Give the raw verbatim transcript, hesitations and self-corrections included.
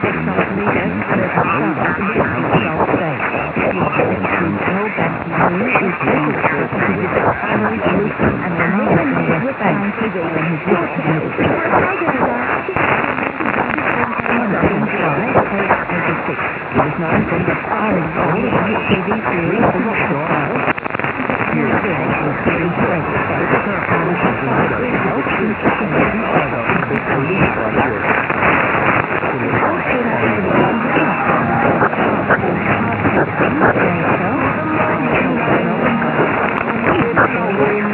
exercise leader, Trevor Sharp, took control today. The executive held back to win is able to visit Carlos, Luton and Ramona in the West Bank when his work permits. Robin Fry, aged eighty-six. He was known for his starring role in the hit T V series The Rocket Files. He was including great shows, partnership with Health, and